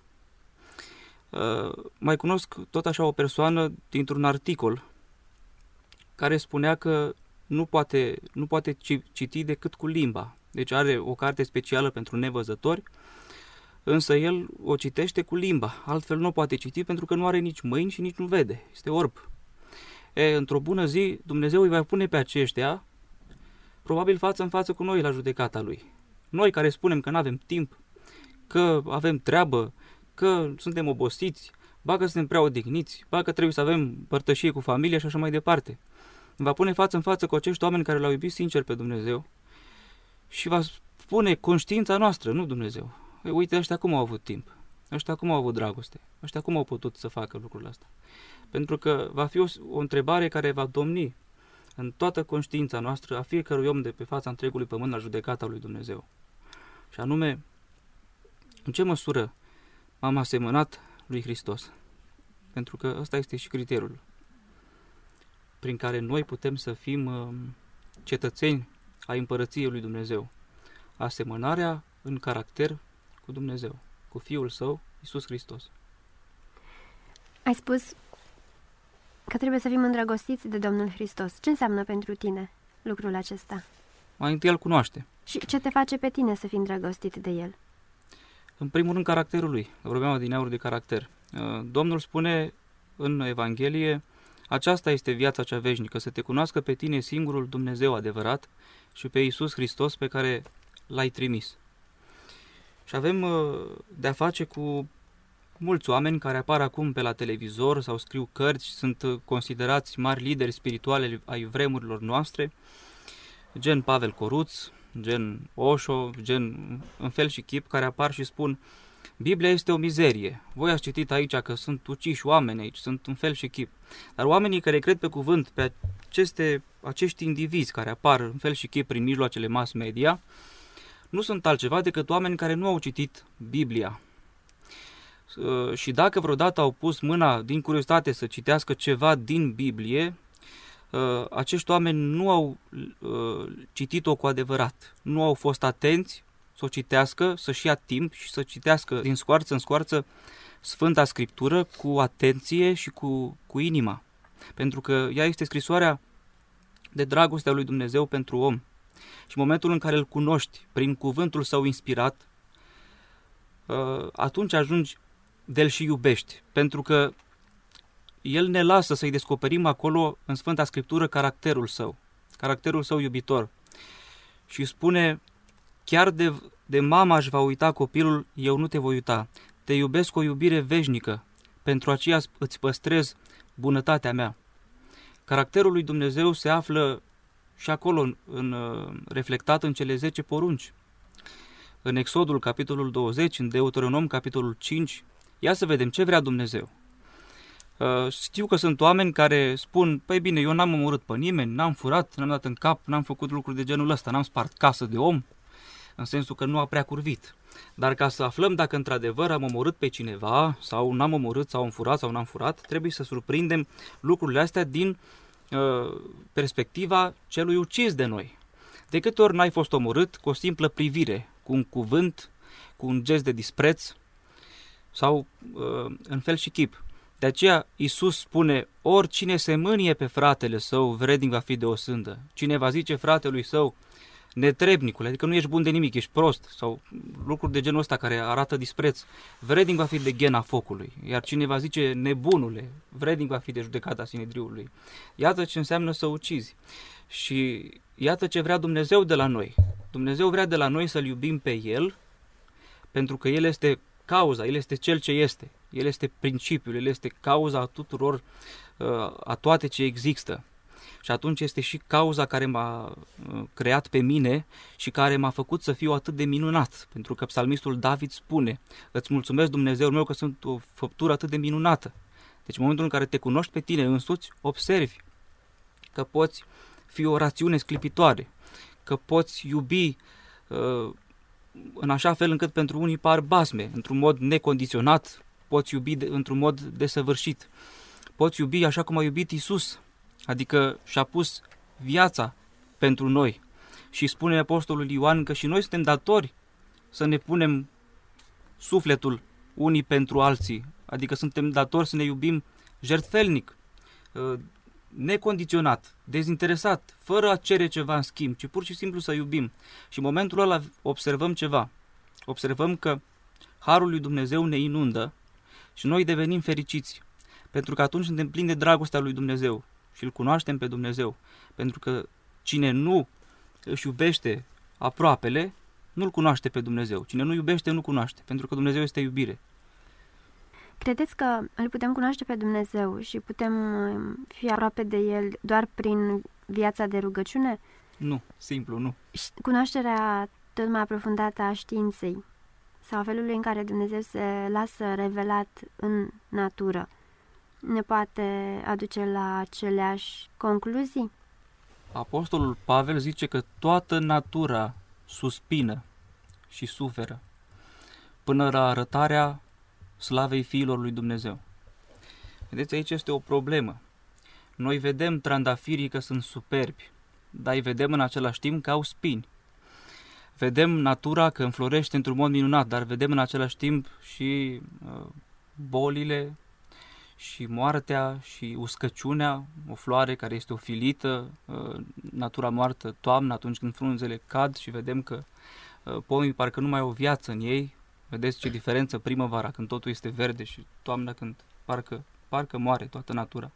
Uh, mai cunosc tot așa o persoană dintr-un articol care spunea că nu poate, nu poate citi decât cu limba. Deci are o carte specială pentru nevăzători, însă el o citește cu limba. Altfel nu poate citi pentru că nu are nici mâini și nici nu vede. Este orb. E, într-o bună zi, Dumnezeu îi va pune pe aceștia, probabil față în față cu noi la judecata Lui. Noi care spunem că nu avem timp, că avem treabă, că suntem obosiți, ba că suntem prea odihniți, ba că trebuie să avem părtășie cu familia și așa mai departe. Va pune față în față cu acești oameni care l-au iubit sincer pe Dumnezeu și va spune conștiința noastră, nu Dumnezeu. Ei, uite, ăștia cum au avut timp, ăștia cum au avut dragoste, ăștia cum au putut să facă lucrul ăsta. Pentru că va fi o, o întrebare care va domni în toată conștiința noastră a fiecărui om de pe fața întregului pământ la judecata lui Dumnezeu. Și anume, în ce măsură m-am asemănat lui Hristos? Pentru că ăsta este și criteriul prin care noi putem să fim uh, cetățeni ai împărăției lui Dumnezeu. Asemănarea în caracter cu Dumnezeu, cu Fiul Său, Iisus Hristos. Ai spus că trebuie să fim îndrăgostiți de Domnul Hristos. Ce înseamnă pentru tine lucrul acesta? Mai întâi îl cunoaște. Și ce te face pe tine să fii îndrăgostit de El? În primul rând, caracterul lui. Vorbeam adineauri de caracter. Domnul spune în Evanghelie: aceasta este viața cea veșnică, să te cunoască pe tine singurul Dumnezeu adevărat și pe Iisus Hristos pe care L-ai trimis. Și avem de-a face cu mulți oameni care apar acum pe la televizor sau scriu cărți, sunt considerați mari lideri spirituali ai vremurilor noastre, gen Pavel Coruț, gen Osho, gen în fel și chip, care apar și spun: Biblia este o mizerie. Voi ați citit aici că sunt uciși oameni aici, sunt în fel și chip. Dar oamenii care cred pe cuvânt pe aceste, acești indivizi care apar în fel și chip prin mijloacele mass media, nu sunt altceva decât oameni care nu au citit Biblia. Și dacă vreodată au pus mâna din curiozitate să citească ceva din Biblie, acești oameni nu au citit-o cu adevărat. Nu au fost atenți să o citească, să-și ia timp și să citească din scoarță în scoarță Sfânta Scriptură cu atenție și cu, cu inima. Pentru că ea este scrisoarea de dragostea lui Dumnezeu pentru om. Și în momentul în care îl cunoști prin cuvântul său inspirat, atunci ajungi de-l și iubești. Pentru că el ne lasă să-i descoperim acolo în Sfânta Scriptură caracterul său, caracterul său iubitor. Și spune: chiar de, de mama își va uita copilul, eu nu te voi uita. Te iubesc cu o iubire veșnică, pentru aceea îți păstrez bunătatea mea. Caracterul lui Dumnezeu se află și acolo în, în, reflectat în cele zece porunci. În Exodul, capitolul douăzeci, în Deuteronom, capitolul cinci, ia să vedem ce vrea Dumnezeu. Știu că sunt oameni care spun: păi bine, eu n-am omorât pe nimeni, n-am furat, n-am dat în cap, n-am făcut lucruri de genul ăsta, n-am spart casă de om, în sensul că nu a prea curvit. Dar ca să aflăm dacă într-adevăr am omorât pe cineva, sau n-am omorât, sau am furat, sau n-am furat, trebuie să surprindem lucrurile astea din uh, perspectiva celui ucis de noi. De câte ori n-ai fost omorât cu o simplă privire, cu un cuvânt, cu un gest de dispreț, sau uh, în fel și chip. De aceea Iisus spune: oricine se mânie pe fratele său, vrednic va fi de o sândă. Cine va zice fratelui său: netrebnicule, adică nu ești bun de nimic, ești prost, sau lucruri de genul ăsta care arată dispreț, vrednic va fi de ghena focului. Iar cine va zice nebunule, vrednic va fi de judecata sinedriului. Iată ce înseamnă să ucizi. Și iată ce vrea Dumnezeu de la noi. Dumnezeu vrea de la noi să-L iubim pe El, pentru că El este cauza, El este Cel ce este. El este principiul, El este cauza a tuturor, a toate ce există. Și atunci este și cauza care m-a creat pe mine și care m-a făcut să fiu atât de minunat. Pentru că psalmistul David spune: îți mulțumesc, Dumnezeul meu, că sunt o făptură atât de minunată. Deci în momentul în care te cunoști pe tine însuți, observi că poți fi o rațiune sclipitoare, că poți iubi uh, în așa fel încât pentru unii par basme, într-un mod necondiționat, poți iubi de, într-un mod desăvârșit. Poți iubi așa cum a iubit Iisus, adică și-a pus viața pentru noi. Și spune apostolul Ioan că și noi suntem datori să ne punem sufletul unii pentru alții, adică suntem datori să ne iubim jertfelnic, necondiționat, dezinteresat, fără a cere ceva în schimb, ci pur și simplu să iubim. Și în momentul ăla observăm ceva. Observăm că harul lui Dumnezeu ne inundă și noi devenim fericiți. Pentru că atunci suntem plini de dragostea lui Dumnezeu și îl cunoaștem pe Dumnezeu. Pentru că cine nu își iubește aproapele, nu-l cunoaște pe Dumnezeu. Cine nu iubește, nu cunoaște, pentru că Dumnezeu este iubire. Credeți că îl putem cunoaște pe Dumnezeu și putem fi aproape de El doar prin viața de rugăciune? Nu, simplu, nu. Cunoașterea tot mai aprofundată a științei sau a felului în care Dumnezeu se lasă revelat în natură ne poate aduce la aceleași concluzii? Apostolul Pavel zice că toată natura suspină și suferă până la arătarea slavei fiilor lui Dumnezeu. Vedeți, aici este o problemă. Noi vedem trandafirii că sunt superbi, dar îi vedem în același timp că au spini. Vedem natura că înflorește într-un mod minunat, dar vedem în același timp și uh, bolile și moartea și uscăciunea, o floare care este ofilită, uh, natura moartă toamnă atunci când frunzele cad și vedem că uh, pomii parcă nu mai au viață în ei. Vedeți ce diferență primăvara când totul este verde și toamna când parcă, parcă moare toată natura.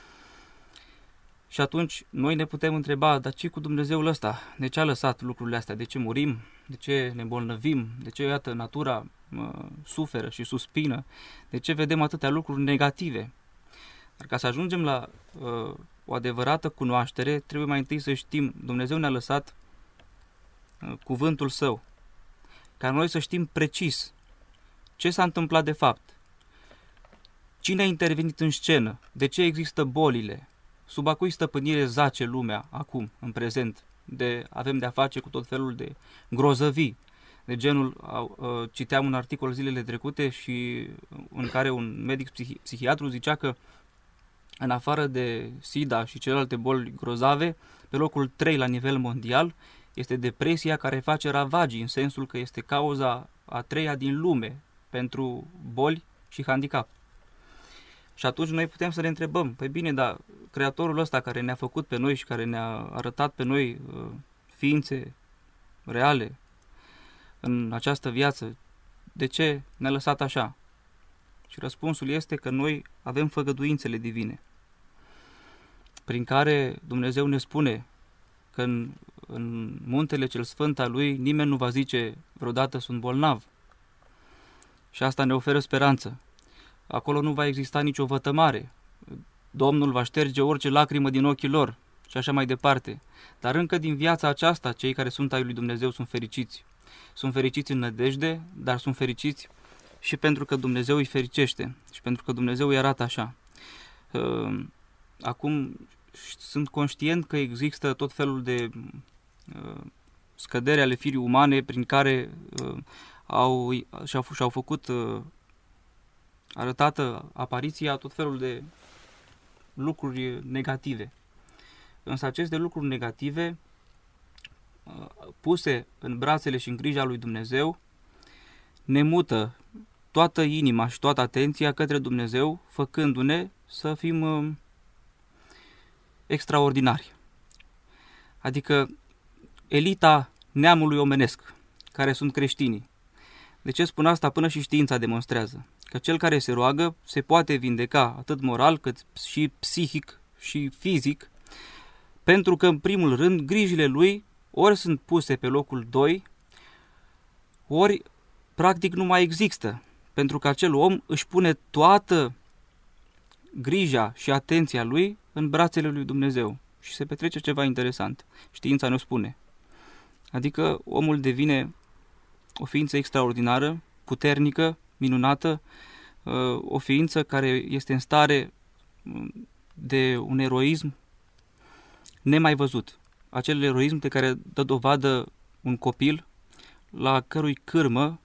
Și atunci noi ne putem întreba, dar ce cu Dumnezeul ăsta? De ce a lăsat lucrurile astea? De ce murim? De ce ne îmbolnăvim? De ce, iată, natura uh, suferă și suspină? De ce vedem atâtea lucruri negative? Dar ca să ajungem la uh, o adevărată cunoaștere, trebuie mai întâi să știm, Dumnezeu ne-a lăsat uh, cuvântul Său, ca noi să știm precis ce s-a întâmplat de fapt, cine a intervenit în scenă, de ce există bolile, sub a cui stăpânire zace lumea acum, în prezent, de, avem de-a face cu tot felul de grozăvii, de genul, uh, citeam un articol zilele trecute și în care un medic psihi- psihiatru zicea că în afară de SIDA și celelalte boli grozave, pe locul trei la nivel mondial, este depresia care face ravagii, în sensul că este cauza a treia din lume pentru boli și handicap. Și atunci noi putem să ne întrebăm, păi bine, dar Creatorul ăsta care ne-a făcut pe noi și care ne-a arătat pe noi uh, ființe reale în această viață, de ce ne-a lăsat așa? Și răspunsul este că noi avem făgăduințele divine, prin care Dumnezeu ne spune că în, în muntele cel sfânt al Lui nimeni nu va zice vreodată sunt bolnav. Și asta ne oferă speranță. Acolo nu va exista nicio vătămare. Domnul va șterge orice lacrimă din ochii lor și așa mai departe. Dar încă din viața aceasta, cei care sunt ai lui Dumnezeu sunt fericiți. Sunt fericiți în nădejde, dar sunt fericiți și pentru că Dumnezeu îi fericește și pentru că Dumnezeu îi arată așa. Acum sunt conștient că există tot felul de scădere ale firii umane prin care au, și-au, și-au făcut arătată apariția tot felul de lucruri negative. Însă aceste lucruri negative, puse în brațele și în grija lui Dumnezeu, ne mută toată inima și toată atenția către Dumnezeu, făcându-ne să fim extraordinari. Adică elita neamului omenesc, care sunt creștinii. De ce spun asta? Până și știința demonstrează că cel care se roagă se poate vindeca atât moral cât și psihic și fizic, pentru că în primul rând grijile lui ori sunt puse pe locul doi, ori practic nu mai există, pentru că acel om își pune toată grija și atenția lui în brațele lui Dumnezeu și se petrece ceva interesant. Știința ne-o spune. Adică omul devine o ființă extraordinară, puternică, minunată, o ființă care este în stare de un eroism nemai văzut. Acel eroism de care dă dovadă un copil la cărui cârmă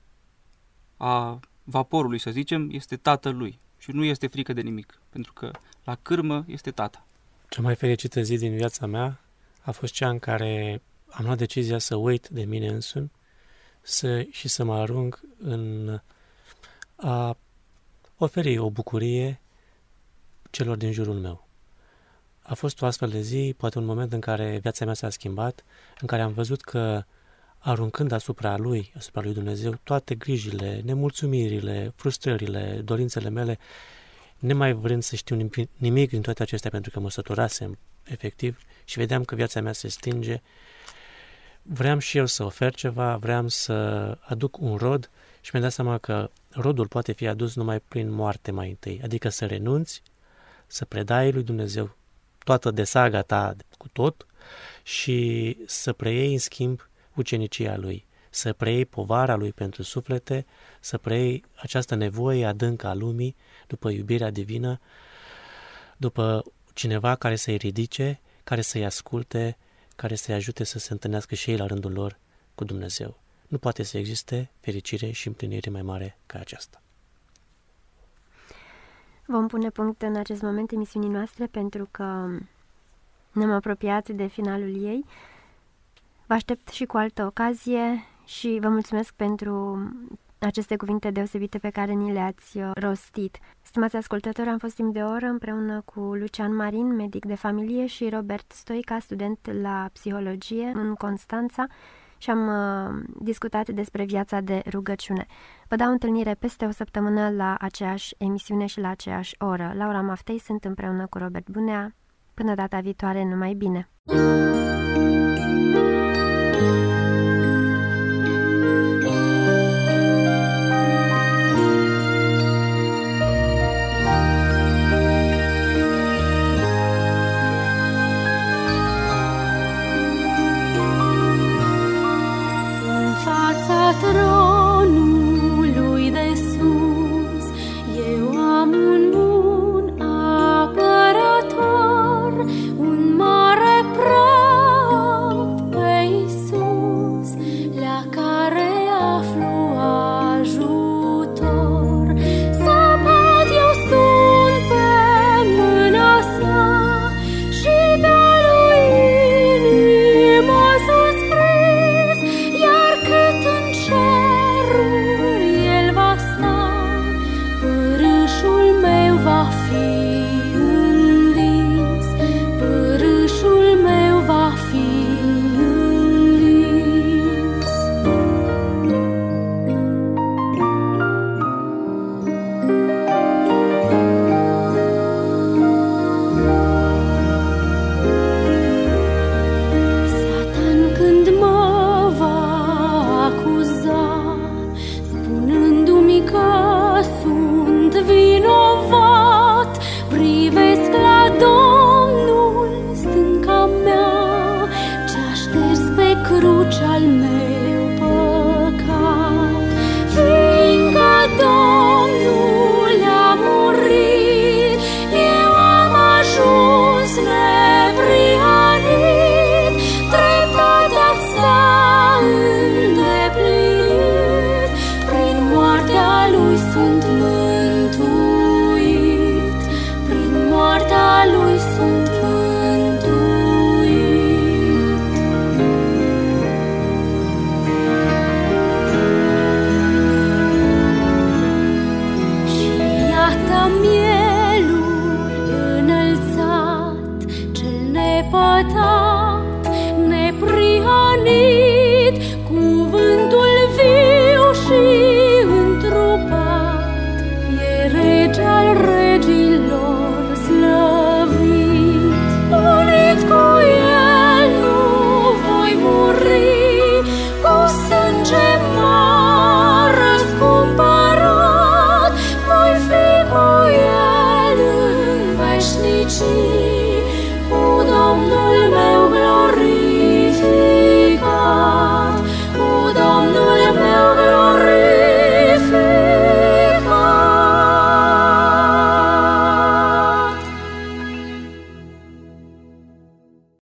a vaporului, să zicem, este tatăl lui și nu este frică de nimic, pentru că la cârmă este tata. Cea mai fericită zi din viața mea a fost cea în care am luat decizia să uit de mine însumi să, și să mă arunc în a oferi o bucurie celor din jurul meu. A fost o astfel de zi, poate un moment în care viața mea s-a schimbat, în care am văzut că aruncând asupra Lui, asupra Lui Dumnezeu, toate grijile, nemulțumirile, frustrările, dorințele mele, nemai vrând să știu nimic din toate acestea pentru că mă săturasem efectiv și vedeam că viața mea se stinge, vreau și eu să ofer ceva, vreau să aduc un rod și mi-am dat seama că rodul poate fi adus numai prin moarte mai întâi, adică să renunți, să predai lui Dumnezeu toată desaga ta cu tot și să preiei în schimb ucenicia Lui, să preiei povara Lui pentru suflete, să preiei această nevoie adâncă a lumii după iubirea divină, după cineva care să-i ridice, care să-i asculte, care să-i ajute să se întâlnească și ei la rândul lor cu Dumnezeu. Nu poate să existe fericire și împlinire mai mare ca aceasta. Vom pune punct în acest moment emisiunii noastre pentru că ne-am apropiat de finalul ei. Vă aștept și cu altă ocazie și vă mulțumesc pentru aceste cuvinte deosebite pe care ni le-ați rostit. Stimați ascultători, am fost timp de o oră împreună cu Lucian Marin, medic de familie, și Robert Stoica, student la psihologie în Constanța, și am uh, discutat despre viața de rugăciune. Vă dau întâlnire peste o săptămână la aceeași emisiune și la aceeași oră. Laura Maftei sunt împreună cu Robert Bunea. Până data viitoare, numai bine! Tronului de sus, eu am un bun apărător, un mare preot pe Iisus, la care aflu ajutor. Săpat eu sunt pe mâna sa și pe-a lui inimă suscris, iar cât în ceruri el va sta, părâșul meu va fi învins, părâșul meu va fi învins.